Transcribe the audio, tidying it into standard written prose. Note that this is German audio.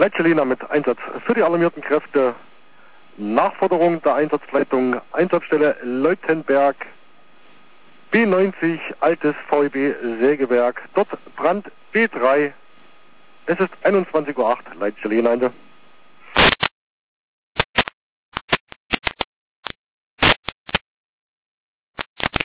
Leitschelena mit Einsatz für die alarmierten Kräfte. Nachforderung der Einsatzleitung, Einsatzstelle Leutenberg, B90, altes VEB Sägewerk, dort Brand B3. Es ist 21:08 Uhr, Leitschelena.